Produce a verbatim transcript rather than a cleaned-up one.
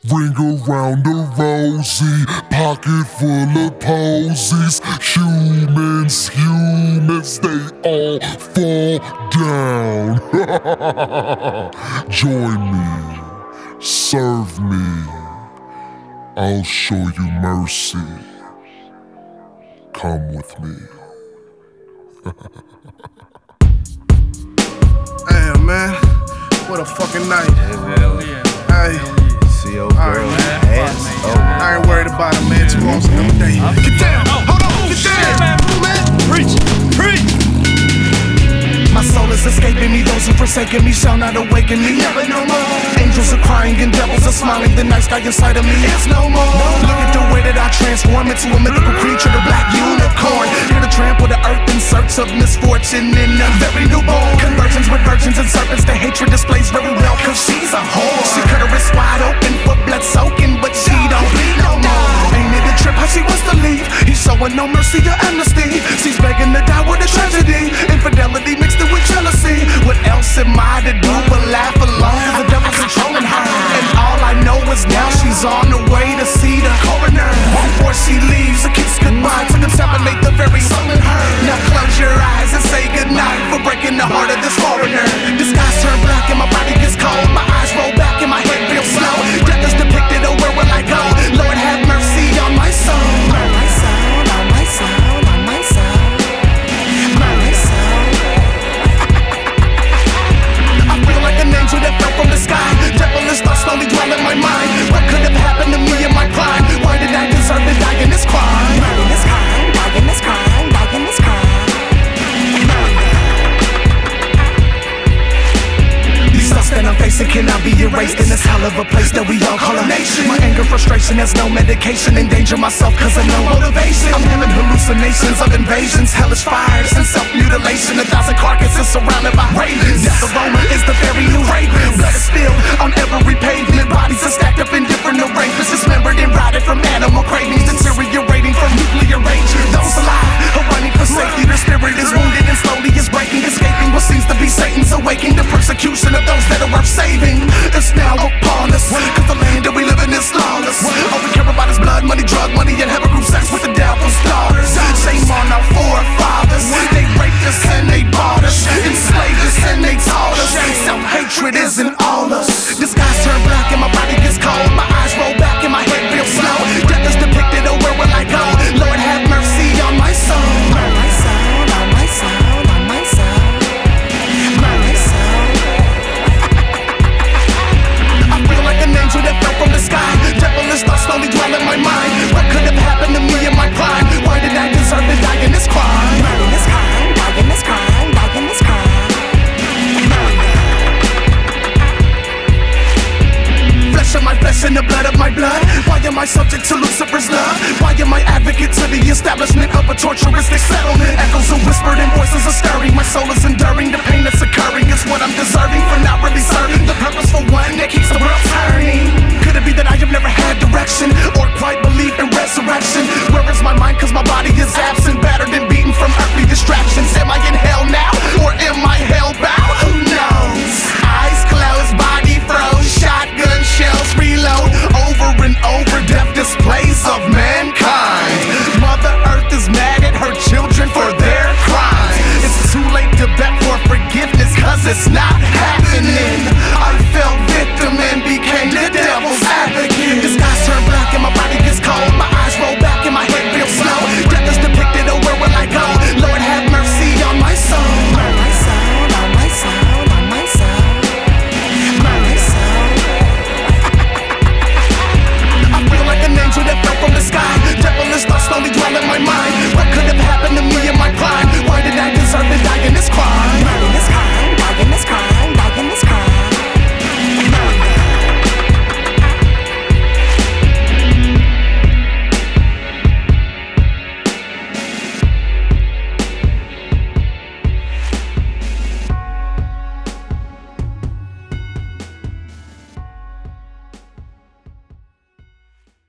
Ring around the rosy, pocket full of posies. Humans, humans, they all fall down. Join me, serve me, I'll show you mercy. Come with me. Damn, man, what a fucking night. Hell yeah. Hey. See your girl, ass. Oh, I ain't worried about it, man. Tomorrow's another day. Get down! Hold on! Get down! Man! Preach! Preach! My soul is escaping me. Those who forsaken me shall not awaken me. Never no more. Angels are crying and devils are smiling. The night sky inside of me is no more. Look at the way that I transform into a mythical creature, the black unicorn. Here to trample the earth in search of misfortune in a very newborn. Conversions with virgins and serpents. The hatred displays very well, cause she's a whore. She cut her wrist wide open for blood soaking, but she don't bleed no more. Ain't it a trip how she wants to leave? He's showing no mercy or amnesty. She's begging to die with a tragedy. Infidelity mixed in with jealousy. What else am I to do but laugh along? Cause the devil's controlling her. And all I know is now she's on the way to see the coroner. Before she leaves, a kiss goodbye to contaminate the very soul in her. Now close your eyes and say goodnight for breaking the heart of this foreigner. The skies turn black and my body gets cold. My eyes roll back and my head feels slow. Death is depicted, oh where will I go? Lord have mercy on my soul. On my soul, on my soul, on my soul. My soul. I feel like an angel that fell from the sky. Devilish thoughts slowly dwell in my mind. What could have happened to me in my prime? Why did I deserve to die in this crime? Die in this crime, die in this crime, die in this crime. That I'm facing cannot be erased in this hell of a place that we all call a nation. My anger, frustration has no medication. Endanger myself cause of no motivation. I'm having hallucinations of invasions, hellish fires and self-mutilation. A thousand carcasses surrounded by ravens. Death aroma is the very new fragrance. Blood is spilled on every pavement. Bodies are stacked up in different arrangements. Dismembered and rotted from animal cravings. Deteriorating from nuclear rage. Those alive are running for safety. Their spirit is wounded and slowly is breaking. Escaping what seems to be Satan's awakening. The persecution of those that are worth saving is now upon us. Cause the land that we live in is lawless. All we care about is blood, money, drug money, and have a group sex with the devil's daughters. Shame on our forefathers. They raped us and they bought us, enslaved us and they taught us. Self-hatred isn't all us. The skies turn black and my body gets cold. My eyes roll back and my head feels slow. Death is depicted, oh where will I go? Lord have mercy on my soul. On my soul, on my soul, on my soul. My soul. I feel like an angel that fell from the sky. Devilish thoughts slowly dwell in my mind. What could have happened to me in my prime? Why did I deserve to die in this crime? Die in this crime, die in this crime, die in this crime. Flesh of my flesh and the blood of my blood. Why am I subject to Lucifer's love? Why am I advocate to the establishment of a torturistic settlement? Echoes are whispered and voices are stirring. My soul is enduring the pain that's occurring. It's what I'm deserving for not really serving the purposeful one that keeps the world turning. Could